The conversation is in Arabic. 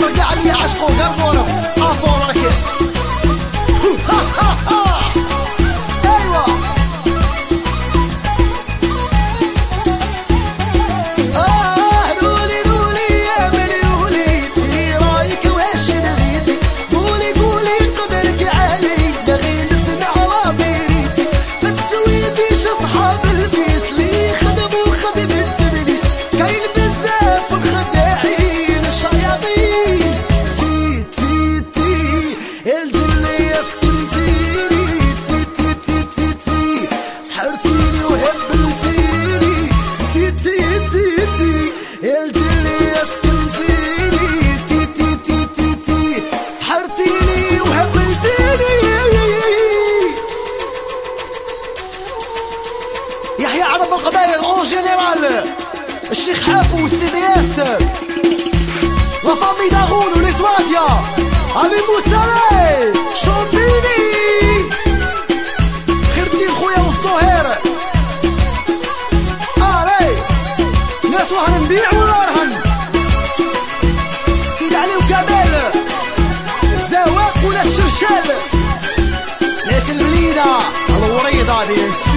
خاطر كاع اللي عشقو قربورو افوراكس. يحيى عرب القبائل اون جينيرال، الشيخ حافو والسي دي اس، لا فامي داغون ولي سواتيا، امي موسالي شومبيني، خير الدين خويا والصهير. اري ناس وهن نبيع ولا رهن، سيد علي وكمال الزواق ولا الشرشال، ناس البليده الوريضه ديس.